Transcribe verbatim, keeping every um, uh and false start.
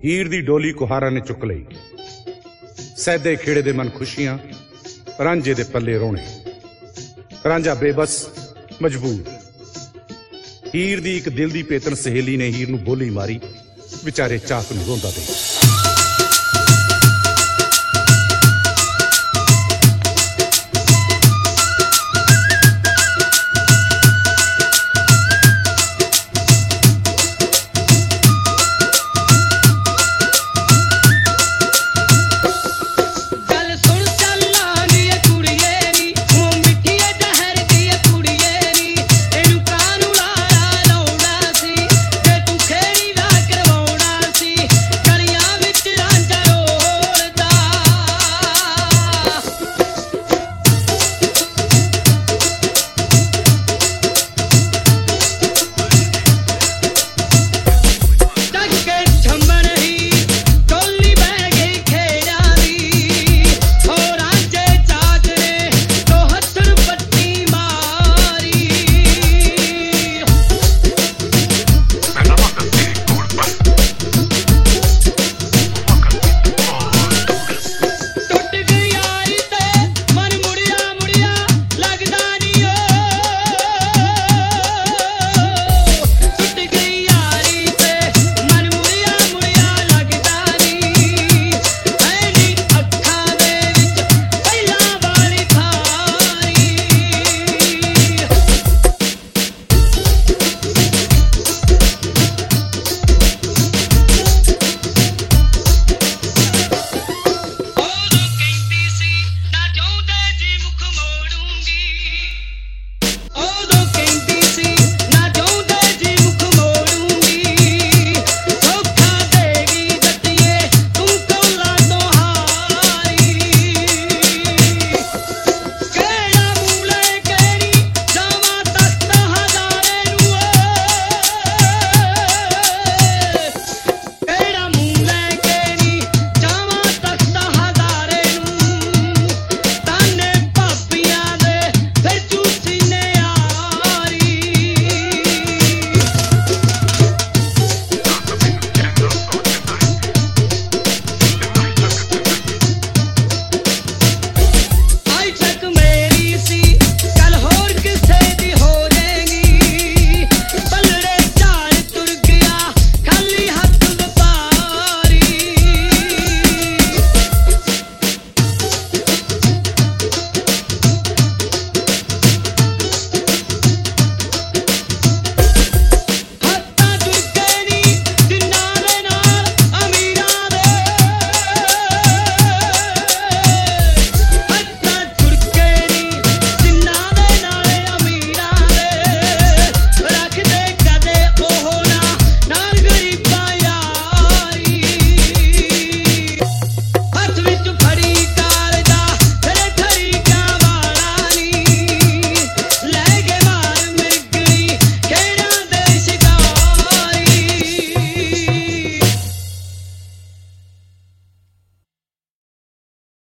ਹੀਰ ਦੀ ਡੋਲੀ ਕੁਹਾਰਾ ਨੇ ਚੁੱਕ ਲਈ। ਸੈਦੇ ਖੇੜੇ ਦੇ ਮਨ ਖੁਸ਼ੀਆਂ, ਰਾਂਝੇ ਦੇ ਪੱਲੇ ਰੋਣੇ। ਰਾਂਝਾ ਬੇਬਸ, ਮਜਬੂਰ। ਹੀਰ ਦੀ ਇੱਕ ਦਿਲ ਦੀ ਪੇਤਨ ਸਹੇਲੀ ਨੇ ਹੀਰ ਨੂੰ ਬੋਲੀ ਮਾਰੀ, ਵਿਚਾਰੇ ਚਾਕ ਨੂੰ ਰੋਂਦਾ ਦੇ।